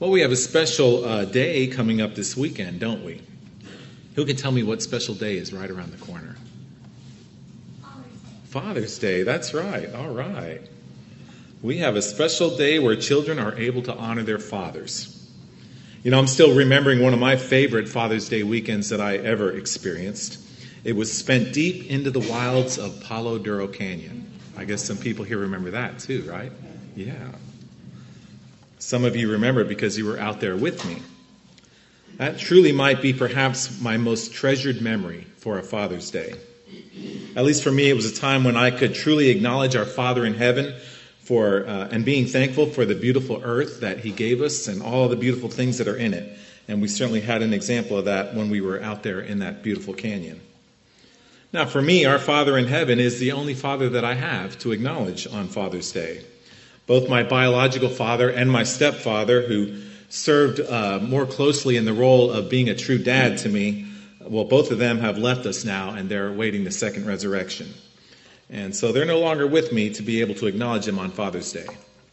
Well, we have a special day coming up this weekend, don't we? Who can tell me what special day is right around the corner? Father's Day, that's right. All right. We have a special day where children are able to honor their fathers. You know, I'm still remembering one of my favorite Father's Day weekends that I ever experienced. It was spent deep into the wilds of Palo Duro Canyon. I guess some people here remember that too, right? Yeah. Some of you remember it because you were out there with me. That truly might be perhaps my most treasured memory for a Father's Day. At least for me, it was a time when I could truly acknowledge our Father in heaven and being thankful for the beautiful earth that he gave us and all the beautiful things that are in it. And we certainly had an example of that when we were out there in that beautiful canyon. Now, for me, our Father in heaven is the only father that I have to acknowledge on Father's Day. Both my biological father and my stepfather, who served more closely in the role of being a true dad to me, well, both of them have left us now, and they're awaiting the second resurrection. And so they're no longer with me to be able to acknowledge them on Father's Day.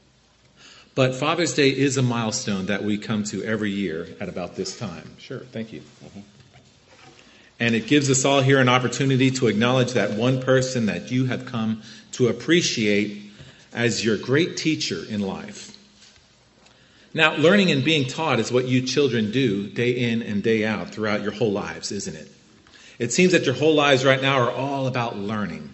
But Father's Day is a milestone that we come to every year at about this time. Sure, thank you. Mm-hmm. And it gives us all here an opportunity to acknowledge that one person that you have come to appreciate as your great teacher in life. Now, learning and being taught is what you children do day in and day out throughout your whole lives, isn't it? It seems that your whole lives right now are all about learning.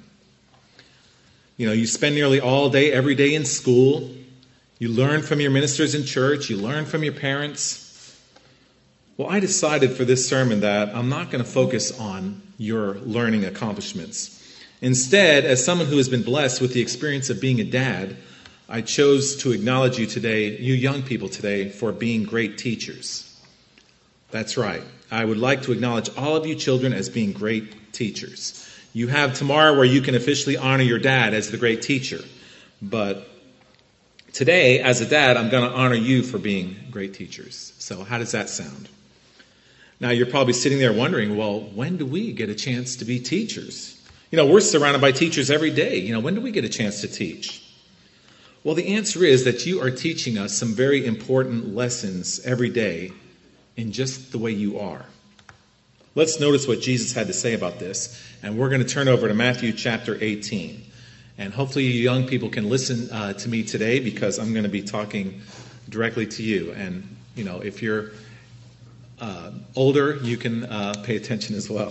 You know, you spend nearly all day, every day in school. You learn from your ministers in church. You learn from your parents. Well, I decided for this sermon that I'm not going to focus on your learning accomplishments. Instead, as someone who has been blessed with the experience of being a dad, I chose to acknowledge you today, you young people today, for being great teachers. That's right. I would like to acknowledge all of you children as being great teachers. You have tomorrow where you can officially honor your dad as the great teacher. But today, as a dad, I'm going to honor you for being great teachers. So how does that sound? Now, you're probably sitting there wondering, well, when do we get a chance to be teachers? You know, we're surrounded by teachers every day. You know, when do we get a chance to teach? Well, the answer is that you are teaching us some very important lessons every day in just the way you are. Let's notice what Jesus had to say about this, and we're going to turn over to Matthew chapter 18. And hopefully you young people can listen to me today because I'm going to be talking directly to you. And, you know, if you're older, you can pay attention as well.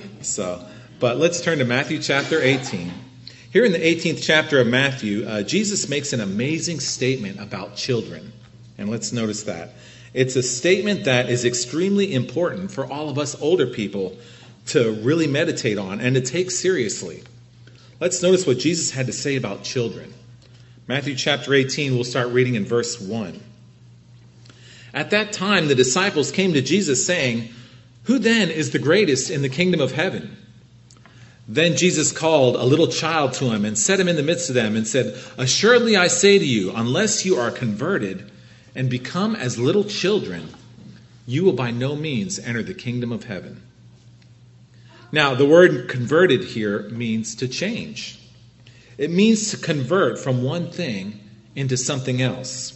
But let's turn to Matthew chapter 18. Here in the 18th chapter of Matthew, Jesus makes an amazing statement about children. And let's notice that. It's a statement that is extremely important for all of us older people to really meditate on and to take seriously. Let's notice what Jesus had to say about children. Matthew chapter 18, we'll start reading in verse 1. At that time, the disciples came to Jesus saying, "Who then is the greatest in the kingdom of heaven?" Then Jesus called a little child to him and set him in the midst of them and said, "Assuredly I say to you, unless you are converted and become as little children, you will by no means enter the kingdom of heaven." Now, the word converted here means to change. It means to convert from one thing into something else.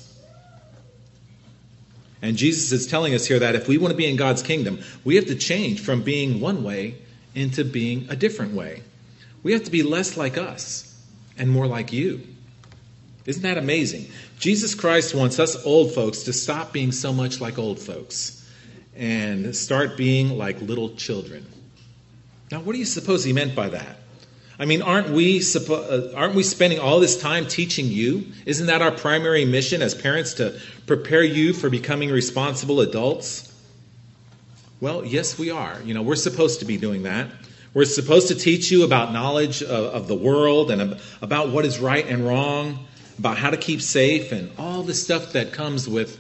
And Jesus is telling us here that if we want to be in God's kingdom, we have to change from being one way into being a different way. We have to be less like us and more like you. Isn't that amazing? Jesus Christ wants us old folks to stop being so much like old folks and start being like little children. Now, what do you suppose he meant by that? I mean, aren't we spending all this time teaching you? Isn't that our primary mission as parents, to prepare you for becoming responsible adults? Well, yes, we are. You know, we're supposed to be doing that. We're supposed to teach you about knowledge of the world and about what is right and wrong, about how to keep safe and all the stuff that comes with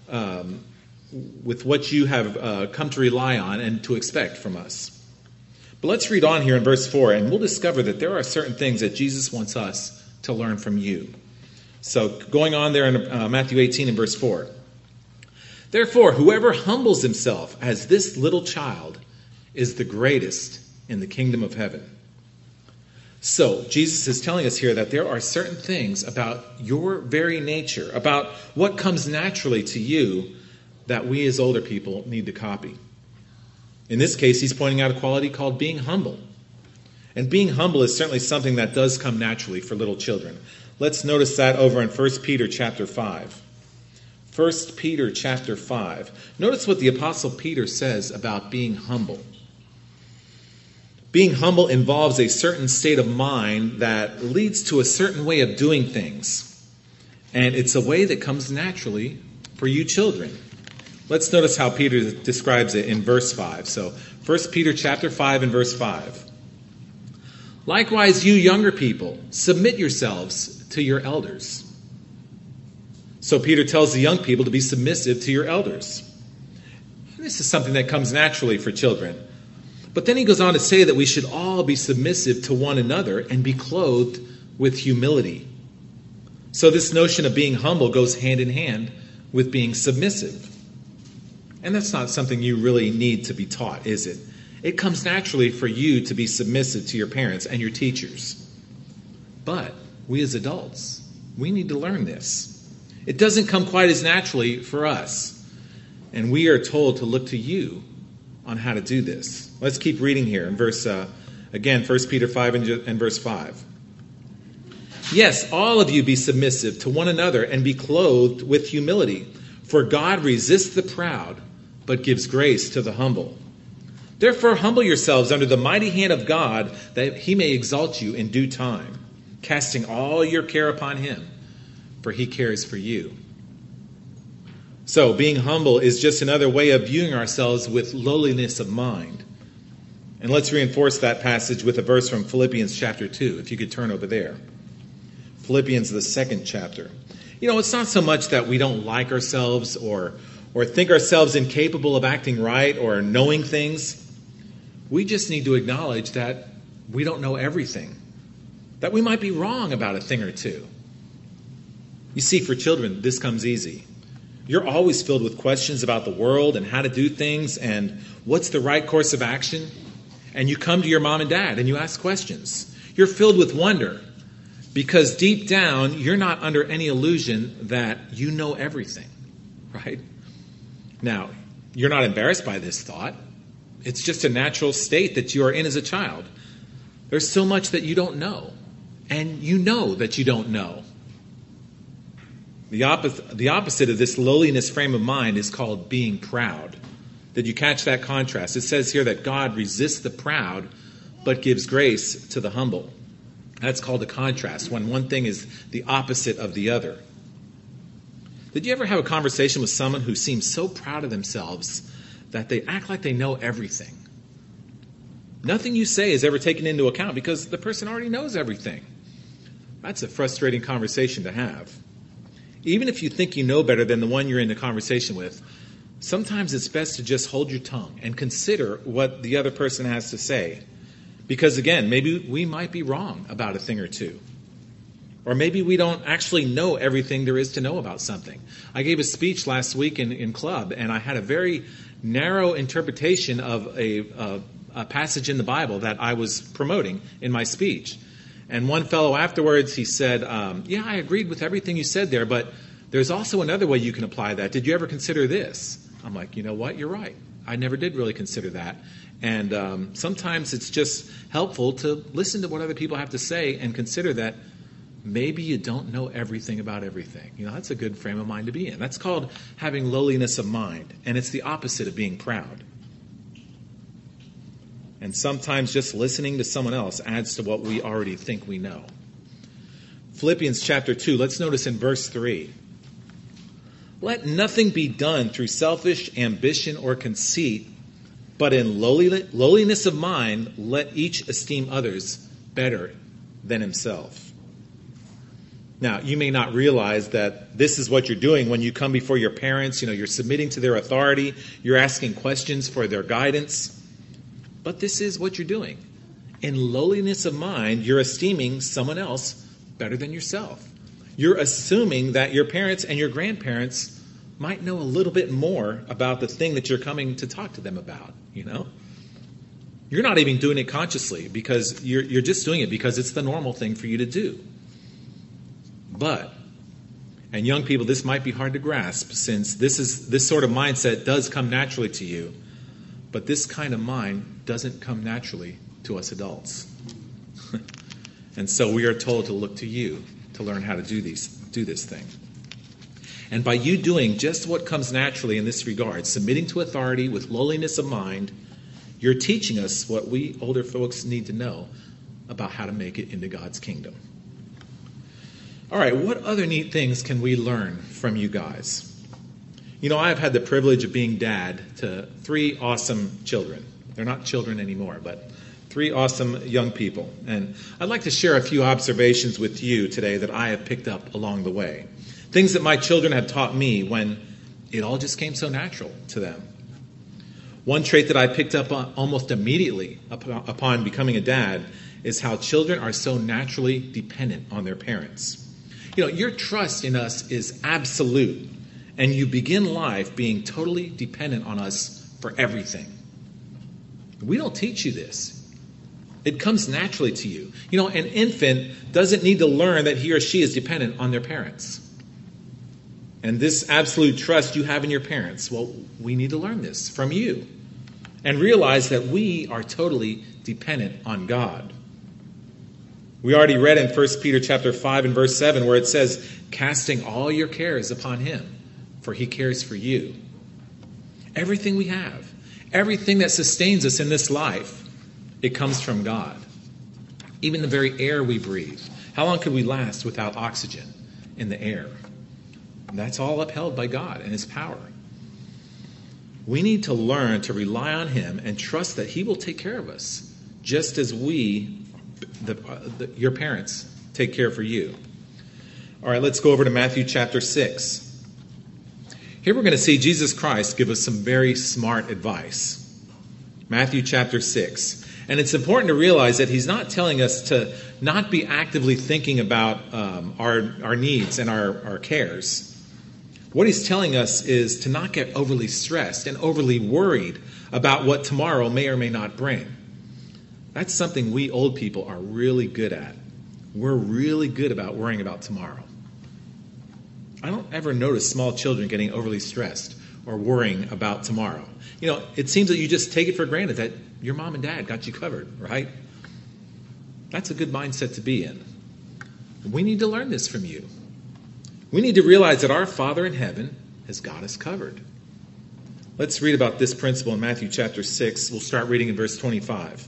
what you have come to rely on and to expect from us. But let's read on here in verse 4, and we'll discover that there are certain things that Jesus wants us to learn from you. So going on there in Matthew 18 and verse 4. "Therefore, whoever humbles himself as this little child is the greatest in the kingdom of heaven. So Jesus is telling us here that there are certain things about your very nature, about what comes naturally to you, that we as older people need to copy. In this case, he's pointing out a quality called being humble. And being humble is certainly something that does come naturally for little children. Let's notice that over in 1 Peter chapter 5. 1 Peter chapter 5. Notice what the Apostle Peter says about being humble. Being humble involves a certain state of mind that leads to a certain way of doing things. And it's a way that comes naturally for you children. Let's notice how Peter describes it in verse 5. So 1 Peter chapter 5 and verse 5. Likewise, you younger people, submit yourselves to your elders. So Peter tells the young people to be submissive to your elders. This is something that comes naturally for children. But then he goes on to say that we should all be submissive to one another and be clothed with humility. So this notion of being humble goes hand in hand with being submissive. And that's not something you really need to be taught, is it? It comes naturally for you to be submissive to your parents and your teachers. But we as adults, we need to learn this. It doesn't come quite as naturally for us. And we are told to look to you on how to do this. Let's keep reading here in verse, 1 Peter 5 and verse 5. Yes, all of you be submissive to one another and be clothed with humility. For God resists the proud, but gives grace to the humble. Therefore, humble yourselves under the mighty hand of God, that he may exalt you in due time, casting all your care upon him, for he cares for you. So, being humble is just another way of viewing ourselves with lowliness of mind. And let's reinforce that passage with a verse from Philippians chapter 2, if you could turn over there. Philippians, the 2nd chapter. You know, it's not so much that we don't like ourselves or think ourselves incapable of acting right or knowing things. We just need to acknowledge that we don't know everything, that we might be wrong about a thing or two. You see, for children, this comes easy. You're always filled with questions about the world and how to do things and what's the right course of action. And you come to your mom and dad and you ask questions. You're filled with wonder because deep down, you're not under any illusion that you know everything, right? Now, you're not embarrassed by this thought. It's just a natural state that you are in as a child. There's so much that you don't know, and you know that you don't know. The opposite of this lowliness frame of mind is called being proud. Did you catch that contrast? It says here that God resists the proud, but gives grace to the humble. That's called a contrast, when one thing is the opposite of the other. Did you ever have a conversation with someone who seems so proud of themselves that they act like they know everything? Nothing you say is ever taken into account because the person already knows everything. That's a frustrating conversation to have. Even if you think you know better than the one you're in the conversation with, sometimes it's best to just hold your tongue and consider what the other person has to say. Because again, maybe we might be wrong about a thing or two. Or maybe we don't actually know everything there is to know about something. I gave a speech last week in club, and I had a very narrow interpretation of a passage in the Bible that I was promoting in my speech. And one fellow afterwards, he said, yeah, I agreed with everything you said there, but there's also another way you can apply that. Did you ever consider this? I'm like, you know what? You're right. I never did really consider that. And sometimes it's just helpful to listen to what other people have to say and consider that maybe you don't know everything about everything. You know, that's a good frame of mind to be in. That's called having lowliness of mind, and it's the opposite of being proud. And sometimes just listening to someone else adds to what we already think we know. Philippians chapter 2, let's notice in verse 3. Let nothing be done through selfish ambition or conceit, but in lowliness of mind, let each esteem others better than himself. Now, you may not realize that this is what you're doing when you come before your parents. You know, you're submitting to their authority. You're asking questions for their guidance. But this is what you're doing. In lowliness of mind, you're esteeming someone else better than yourself. You're assuming that your parents and your grandparents might know a little bit more about the thing that you're coming to talk to them about, you know? You're not even doing it consciously because you're just doing it because it's the normal thing for you to do. But, and young people, this might be hard to grasp since this sort of mindset does come naturally to you, but this kind of mind doesn't come naturally to us adults. And so we are told to look to you to learn how to do this thing. And by you doing just what comes naturally in this regard, submitting to authority with lowliness of mind, you're teaching us what we older folks need to know about how to make it into God's kingdom. All right, what other neat things can we learn from you guys? You know, I've had the privilege of being dad to 3 awesome children. They're not children anymore, but 3 awesome young people. And I'd like to share a few observations with you today that I have picked up along the way. Things that my children have taught me when it all just came so natural to them. One trait that I picked up on almost immediately upon becoming a dad is how children are so naturally dependent on their parents. You know, your trust in us is absolute, and you begin life being totally dependent on us for everything. We don't teach you this. It comes naturally to you. You know, an infant doesn't need to learn that he or she is dependent on their parents. And this absolute trust you have in your parents, well, we need to learn this from you and realize that we are totally dependent on God. We already read in 1 Peter chapter 5 and verse 7 where it says, casting all your cares upon him, for he cares for you. Everything we have, everything that sustains us in this life, it comes from God. Even the very air we breathe. How long could we last without oxygen in the air? And that's all upheld by God and his power. We need to learn to rely on him and trust that he will take care of us, just as we, your parents, take care for you. All right, let's go over to Matthew chapter 6. Here we're going to see Jesus Christ give us some very smart advice. Matthew chapter 6. And it's important to realize that he's not telling us to not be actively thinking about our needs and our cares. What he's telling us is to not get overly stressed and overly worried about what tomorrow may or may not bring. That's something we old people are really good at. We're really good about worrying about tomorrow. I don't ever notice small children getting overly stressed or worrying about tomorrow. You know, it seems that you just take it for granted that your mom and dad got you covered, right? That's a good mindset to be in. We need to learn this from you. We need to realize that our Father in heaven has got us covered. Let's read about this principle in Matthew chapter 6. We'll start reading in verse 25.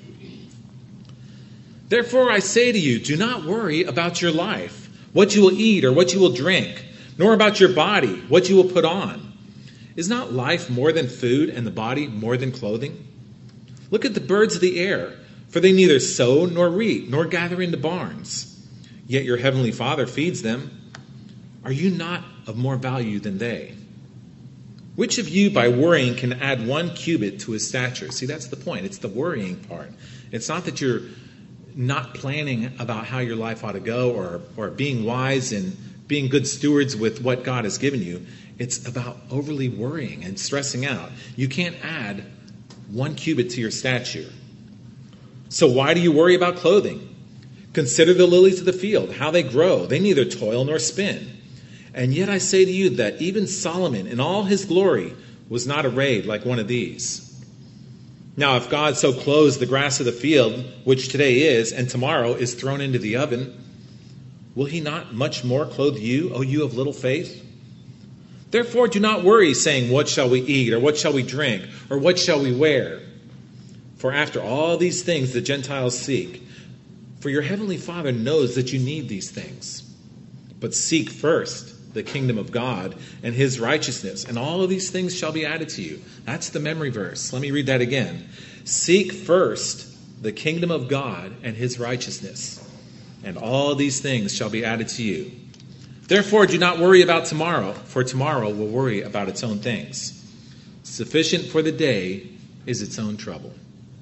Therefore I say to you, do not worry about your life, what you will eat or what you will drink, nor about your body, what you will put on. Is not life more than food and the body more than clothing? Look at the birds of the air, for they neither sow nor reap nor gather into barns. Yet your heavenly Father feeds them. Are you not of more value than they? Which of you by worrying can add 1 cubit to his stature? See, that's the point. It's the worrying part. It's not that you're not planning about how your life ought to go or being wise and being good stewards with what God has given you. It's about overly worrying and stressing out. You can't add 1 cubit to your stature. So why do you worry about clothing? Consider the lilies of the field, how they grow. They neither toil nor spin. And yet I say to you that even Solomon in all his glory was not arrayed like one of these. Now if God so clothes the grass of the field, which today is and tomorrow is thrown into the oven, will he not much more clothe you, O you of little faith? Therefore do not worry, saying, what shall we eat, or what shall we drink, or what shall we wear? For after all these things the Gentiles seek. For your heavenly Father knows that you need these things. But seek first the kingdom of God and his righteousness, and all of these things shall be added to you. That's the memory verse. Let me read that again. Seek first the kingdom of God and his righteousness, and all these things shall be added to you. Therefore do not worry about tomorrow, for tomorrow will worry about its own things. Sufficient for the day is its own trouble.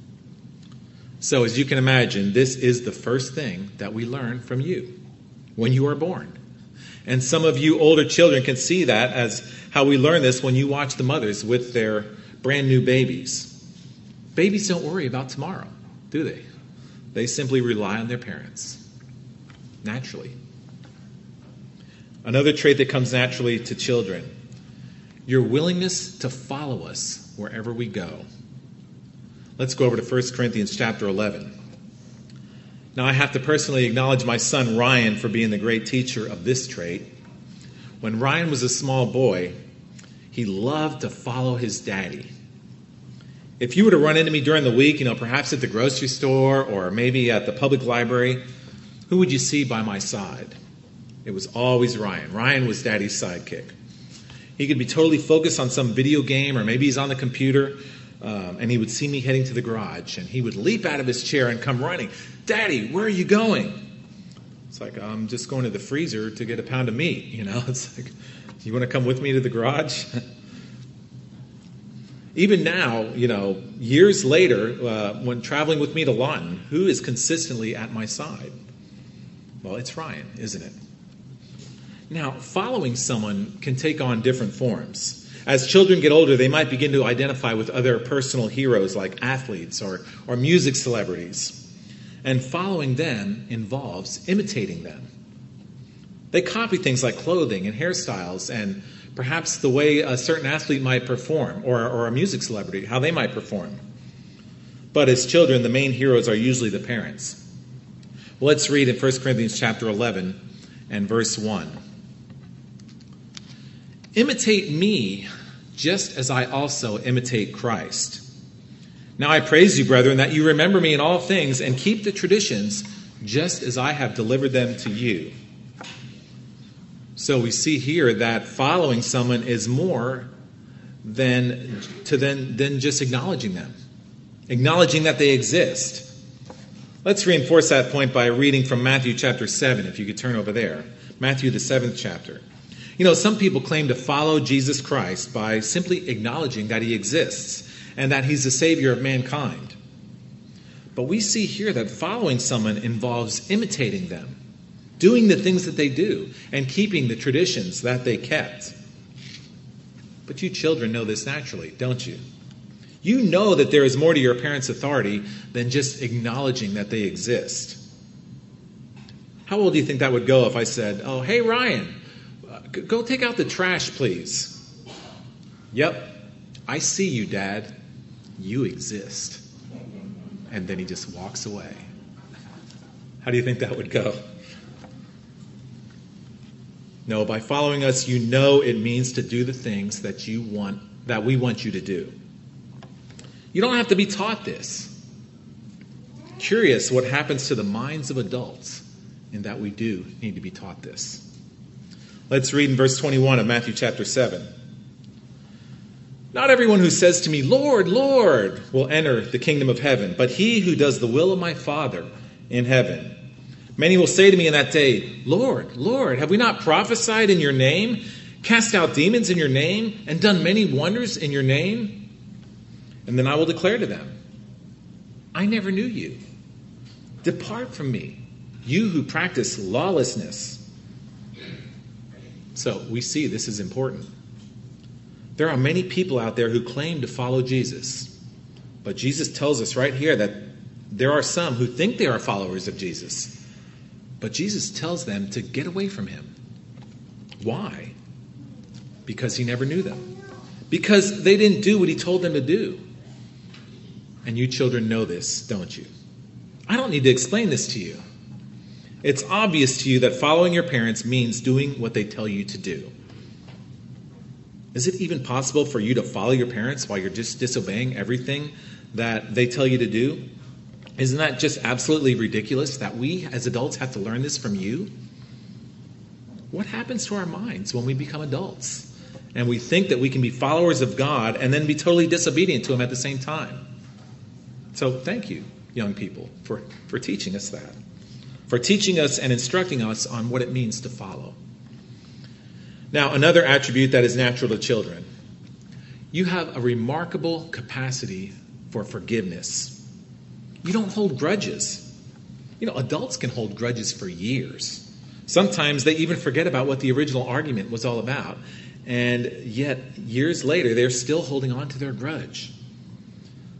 So as you can imagine, this is the first thing that we learn from you when you are born. And some of you older children can see that as how we learn this when you watch the mothers with their brand new babies. Babies don't worry about tomorrow, do they? They simply rely on their parents, naturally. Another trait that comes naturally to children, your willingness to follow us wherever we go. Let's go over to 1 Corinthians chapter 11. Now, I have to personally acknowledge my son Ryan for being the great teacher of this trait. When Ryan was a small boy, he loved to follow his daddy. If you were to run into me during the week, perhaps at the grocery store or maybe at the public library, who would you see by my side? It was always Ryan. Ryan was Daddy's sidekick. He could be totally focused on some video game, or maybe he's on the computer, and he would see me heading to the garage, and he would leap out of his chair and come running. Daddy, where are you going? It's like, I'm just going to the freezer to get a pound of meat. It's like, you want to come with me to the garage? Even now, years later, when traveling with me to Lawton, who is consistently at my side? Well, it's Ryan, isn't it? Now, following someone can take on different forms. As children get older, they might begin to identify with other personal heroes like athletes or music celebrities. And following them involves imitating them. They copy things like clothing and hairstyles and perhaps the way a certain athlete might perform or a music celebrity, how they might perform. But as children, the main heroes are usually the parents. Well, let's read in 1 Corinthians chapter 11 and verse 1. Imitate me just as I also imitate Christ. Now I praise you, brethren, that you remember me in all things and keep the traditions just as I have delivered them to you. So we see here that following someone is more than just acknowledging them, acknowledging that they exist. Let's reinforce that point by reading from Matthew chapter 7, if you could turn over there. Matthew, the 7th chapter. Some people claim to follow Jesus Christ by simply acknowledging that he exists and that he's the Savior of mankind. But we see here that following someone involves imitating them, doing the things that they do, and keeping the traditions that they kept. But you children know this naturally, don't you? You know that there is more to your parents' authority than just acknowledging that they exist. How well do you think that would go if I said, oh, hey, Ryan, go take out the trash, please? Yep, I see you, Dad. You exist. And then he just walks away. How do you think that would go? No, by following us, you know it means to do the things that we want you to do. You don't have to be taught this. Curious what happens to the minds of adults in that we do need to be taught this. Let's read in verse 21 of Matthew chapter 7. Not everyone who says to me, Lord, Lord, will enter the kingdom of heaven, but he who does the will of my Father in heaven. Many will say to me in that day, Lord, Lord, have we not prophesied in your name, cast out demons in your name, and done many wonders in your name? And then I will declare to them, I never knew you. Depart from me, you who practice lawlessness. So we see this is important. There are many people out there who claim to follow Jesus. But Jesus tells us right here that there are some who think they are followers of Jesus. But Jesus tells them to get away from him. Why? Because he never knew them. Because they didn't do what he told them to do. And you children know this, don't you? I don't need to explain this to you. It's obvious to you that following your parents means doing what they tell you to do. Is it even possible for you to follow your parents while you're just disobeying everything that they tell you to do? Isn't that just absolutely ridiculous that we as adults have to learn this from you? What happens to our minds when we become adults and we think that we can be followers of God and then be totally disobedient to him at the same time? So thank you, young people, for teaching us that, for teaching us and instructing us on what it means to follow. Now, another attribute that is natural to children. You have a remarkable capacity for forgiveness. You don't hold grudges. Adults can hold grudges for years. Sometimes they even forget about what the original argument was all about. And yet, years later, they're still holding on to their grudge.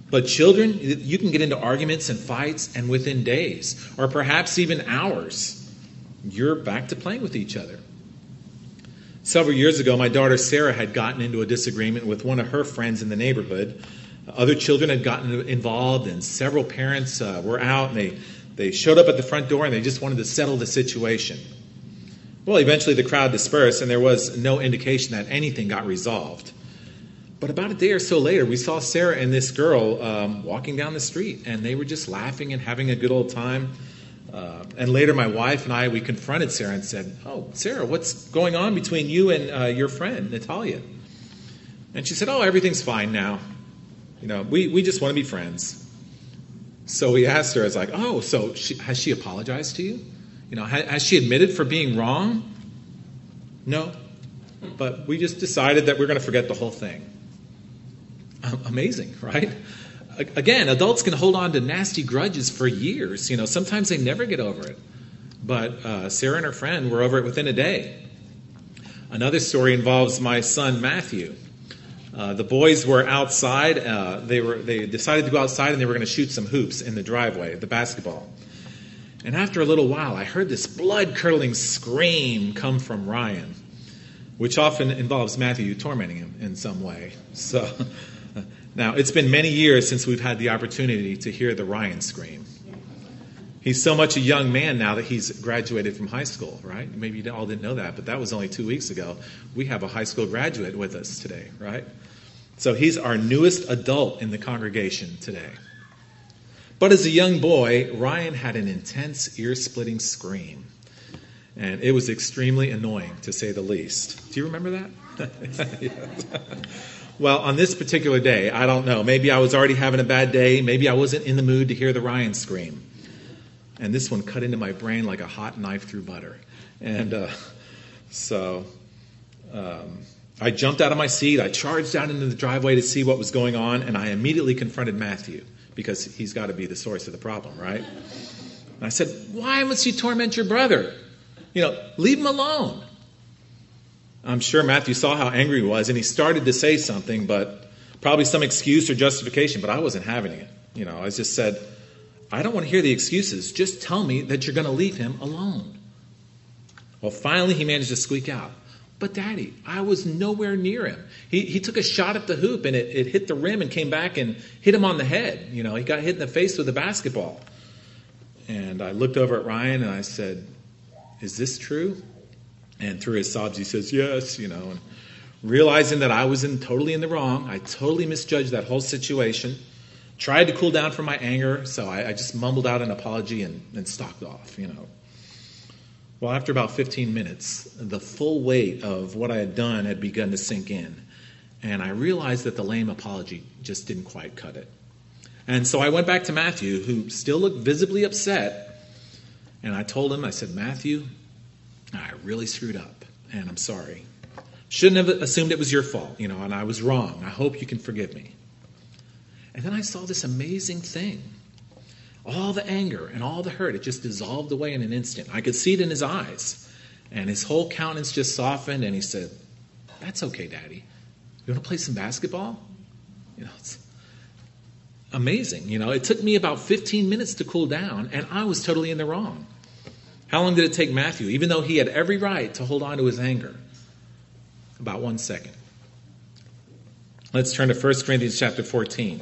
But children, you can get into arguments and fights, and within days, or perhaps even hours, you're back to playing with each other. Several years ago, my daughter Sarah had gotten into a disagreement with one of her friends in the neighborhood. Other children had gotten involved, and several parents were out, and they showed up at the front door, and they just wanted to settle the situation. Well, eventually the crowd dispersed, and there was no indication that anything got resolved. But about a day or so later, we saw Sarah and this girl walking down the street, and they were just laughing and having a good old time. And later, my wife and I, we confronted Sarah and said, "Oh, Sarah, what's going on between you and your friend, Natalia?" And she said, "Oh, everything's fine now. We just want to be friends." So we asked her, "Oh, so has she apologized to you? Has she admitted for being wrong?" "No, but we just decided that we're going to forget the whole thing." Amazing, right? Again, adults can hold on to nasty grudges for years. Sometimes they never get over it. But Sarah and her friend were over it within a day. Another story involves my son, Matthew. The boys were outside. They decided to go outside, and they were going to shoot some hoops in the driveway, the basketball. And after a little while, I heard this blood-curdling scream come from Ryan, which often involves Matthew tormenting him in some way. So now, it's been many years since we've had the opportunity to hear the Ryan scream. He's so much a young man now that he's graduated from high school, right? Maybe you all didn't know that, but that was only 2 weeks ago. We have a high school graduate with us today, right? So he's our newest adult in the congregation today. But as a young boy, Ryan had an intense, ear-splitting scream. And it was extremely annoying, to say the least. Do you remember that? Yes. Well, on this particular day, I don't know. Maybe I was already having a bad day. Maybe I wasn't in the mood to hear the Ryan scream. And this one cut into my brain like a hot knife through butter. And so I jumped out of my seat. I charged out into the driveway to see what was going on. And I immediately confronted Matthew, because he's got to be the source of the problem, right? And I said, "Why must you torment your brother? Leave him alone." I'm sure Matthew saw how angry he was, and he started to say something, but probably some excuse or justification, but I wasn't having it. I just said, "I don't want to hear the excuses. Just tell me that you're going to leave him alone." Well, finally he managed to squeak out, "But Daddy, I was nowhere near him. He took a shot at the hoop, and it hit the rim and came back and hit him on the head. He got hit in the face with a basketball." And I looked over at Ryan and I said, "Is this true?" And through his sobs, he says, "Yes," and realizing that I was totally in the wrong, I totally misjudged that whole situation, tried to cool down from my anger, so I just mumbled out an apology and stalked off, Well, after about 15 minutes, the full weight of what I had done had begun to sink in, and I realized that the lame apology just didn't quite cut it. And so I went back to Matthew, who still looked visibly upset, and I told him, I said, "Matthew, I really screwed up, and I'm sorry. Shouldn't have assumed it was your fault, and I was wrong. I hope you can forgive me." And then I saw this amazing thing. All the anger and all the hurt, it just dissolved away in an instant. I could see it in his eyes, and his whole countenance just softened, and he said, "That's okay, Daddy. You want to play some basketball?" It's amazing. It took me about 15 minutes to cool down, and I was totally in the wrong. How long did it take Matthew, even though he had every right to hold on to his anger? About 1 second. Let's turn to 1 Corinthians chapter 14.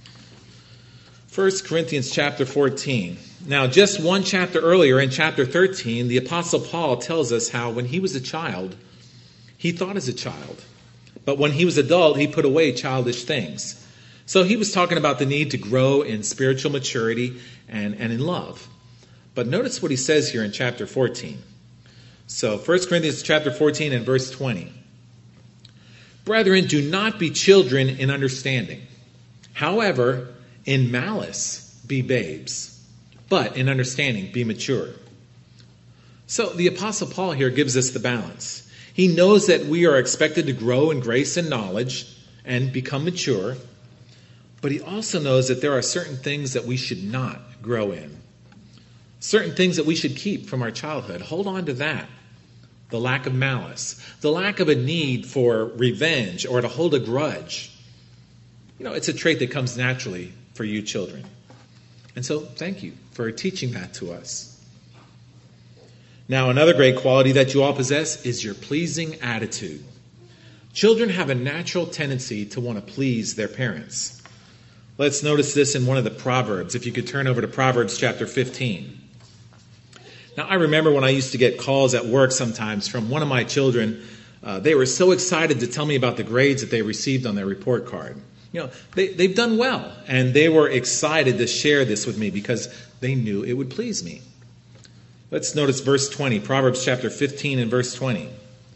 1 Corinthians chapter 14. Now, just one chapter earlier, in chapter 13, the Apostle Paul tells us how when he was a child, he thought as a child. But when he was adult, he put away childish things. So he was talking about the need to grow in spiritual maturity and in love. But notice what he says here in chapter 14. So 1 Corinthians chapter 14 and verse 20. "Brethren, do not be children in understanding. However, in malice be babes, but in understanding be mature." So the Apostle Paul here gives us the balance. He knows that we are expected to grow in grace and knowledge and become mature, but he also knows that there are certain things that we should not grow in. Certain things that we should keep from our childhood. Hold on to that. The lack of malice. The lack of a need for revenge or to hold a grudge. It's a trait that comes naturally for you children. And so thank you for teaching that to us. Now, another great quality that you all possess is your pleasing attitude. Children have a natural tendency to want to please their parents. Let's notice this in one of the Proverbs. If you could turn over to Proverbs chapter 15. Now, I remember when I used to get calls at work sometimes from one of my children. They were so excited to tell me about the grades that they received on their report card. They've done well, and they were excited to share this with me because they knew it would please me. Let's notice verse 20, Proverbs chapter 15 and verse 20.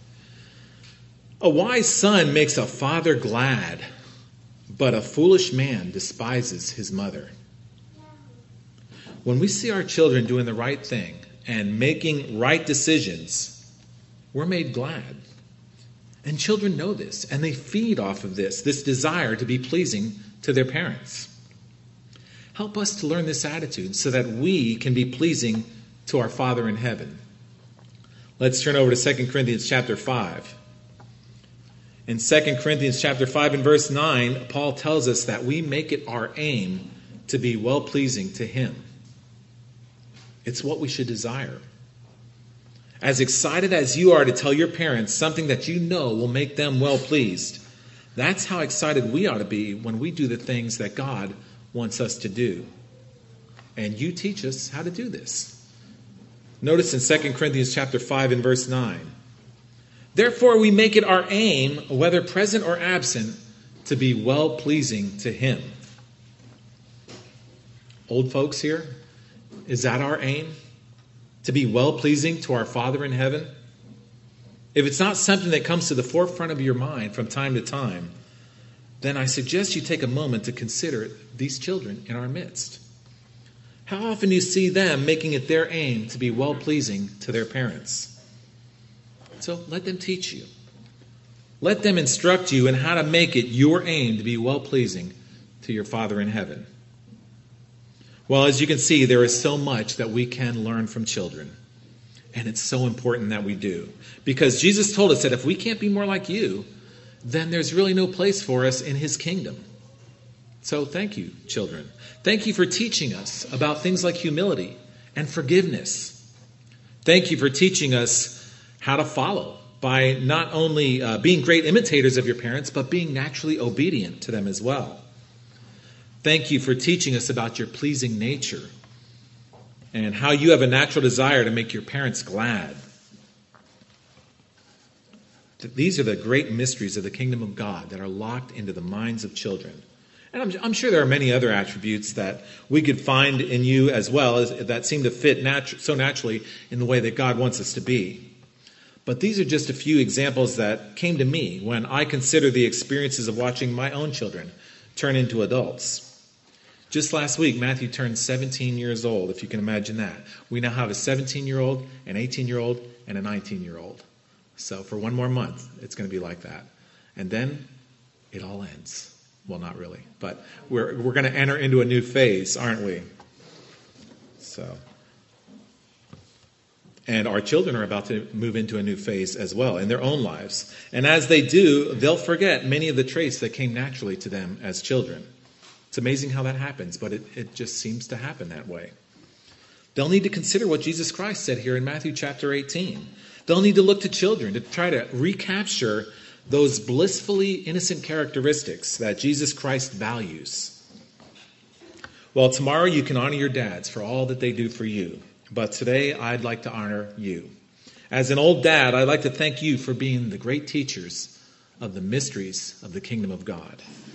A wise son makes a father glad, but a foolish man despises his mother. When we see our children doing the right thing and making right decisions, we're made glad. And children know this, and they feed off of this desire to be pleasing to their parents. Help us to learn this attitude so that we can be pleasing to our Father in heaven. Let's turn over to 2 Corinthians chapter 5. In 2 Corinthians chapter 5 and verse 9, Paul tells us that we make it our aim to be well-pleasing to him. It's what we should desire. As excited as you are to tell your parents something that you know will make them well-pleased, that's how excited we ought to be when we do the things that God wants us to do. And you teach us how to do this. Notice in 2 Corinthians chapter 5 and verse 9. Therefore we make it our aim, whether present or absent, to be well-pleasing to him. Old folks here, is that our aim? To be well-pleasing to our Father in heaven? If it's not something that comes to the forefront of your mind from time to time, then I suggest you take a moment to consider these children in our midst. How often do you see them making it their aim to be well-pleasing to their parents? So let them teach you. Let them instruct you in how to make it your aim to be well-pleasing to your Father in heaven. Well, as you can see, there is so much that we can learn from children. And it's so important that we do. Because Jesus told us that if we can't be more like you, then there's really no place for us in his kingdom. So thank you, children. Thank you for teaching us about things like humility and forgiveness. Thank you for teaching us how to follow by not only being great imitators of your parents, but being naturally obedient to them as well. Thank you for teaching us about your pleasing nature and how you have a natural desire to make your parents glad. These are the great mysteries of the kingdom of God that are locked into the minds of children. And I'm sure there are many other attributes that we could find in you as well that seem to fit so naturally in the way that God wants us to be. But these are just a few examples that came to me when I consider the experiences of watching my own children turn into adults. Just last week, Matthew turned 17 years old, if you can imagine that. We now have a 17-year-old, an 18-year-old, and a 19-year-old. So for one more month, it's going to be like that. And then it all ends. Well, not really, but we're going to enter into a new phase, aren't we? And our children are about to move into a new phase as well in their own lives. And as they do, they'll forget many of the traits that came naturally to them as children. It's amazing how that happens, but it just seems to happen that way. They'll need to consider what Jesus Christ said here in Matthew chapter 18. They'll need to look to children to try to recapture those blissfully innocent characteristics that Jesus Christ values. Well, tomorrow you can honor your dads for all that they do for you. But today I'd like to honor you. As an old dad, I'd like to thank you for being the great teachers of the mysteries of the kingdom of God.